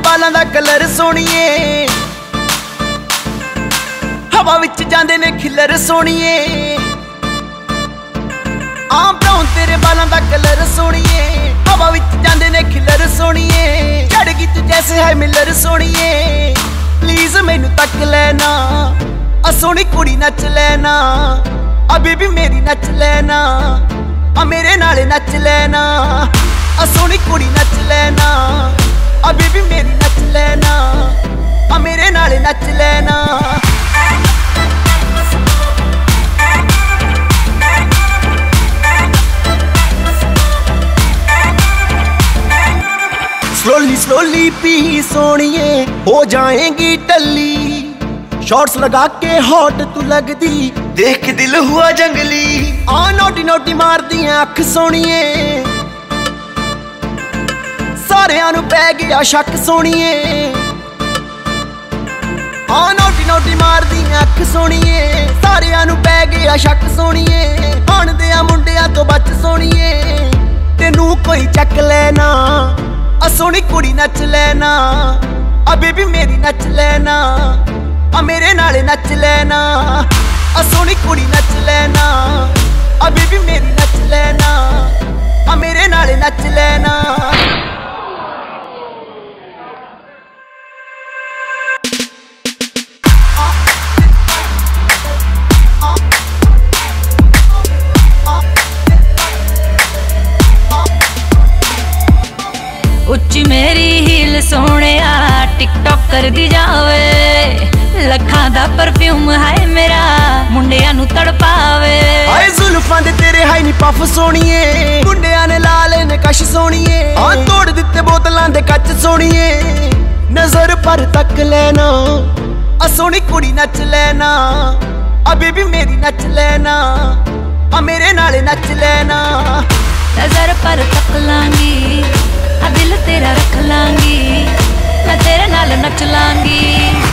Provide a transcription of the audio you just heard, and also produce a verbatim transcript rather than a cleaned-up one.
बालां दा कलर सोहणीए, हवा विच जांदे ने खिलर सोहणीए। आ ब्राउन तेरे बालां दा कलर सोहणीए, हवा विच जांदे ने खिलर सोहणीए। चढ़ गई तू जैसे है मिलर सोहणीए, प्लीज मैनू तक लेना, आ सोहनी कुड़ी नच लेना, अभी भी मेरी नच लेना, आ मेरे नाल नच लेना। आ सोहनी कुड़ी नच लेना, अभी भी मेरी नच लेना, आ मेरे नाल नच लेना। स्लोली स्लोली पी सोनिए, हो जाएंगी टल्ली, शॉर्ट्स लगा के हॉट तू लगदी, देख के दिल हुआ जंगली। आ नोटी नोटी मार दियां अख सोनिए, सारियां नू पै गया शक सोनिए। आ नोटी नोटी मार दियां अख सोनिए, सारियां नू पै गया शक सोनिए। आण दियां मुंडियां तो बच सोनिए, तेनू कोई चक लेना, आ सोहनी कुड़ी नच लेना, अभी भी मेरी नच लेना, आ मेरे नाल नच लेना। आ सोहनी कुड़ी नच लेना, अभी भी मेरी नच लेना, आ मेरे नाल नच लेना। उच्ची मेरी हील सोहणिया, टिकटॉक कर दी जावे, लखां दा परफ्यूम है मेरा, मुंडियां नू तड़पावे। आए जुल्फां दे तेरे हाई नी पफ सोहणीए, मुंडियां ने लाल ने कश सोहणीए। आ तोड़ दिते बोतलां दे कच सोहणीए, नजर पर तक लेना, आ सोहनी कुड़ी नच लेना, अभी भी मेरी नच लेना, आ मेरे नाल नच लेना। नजर पर तक लांगी, आ दिल तेरा रख लांगी, मैं तेरे नाल नच लांगी।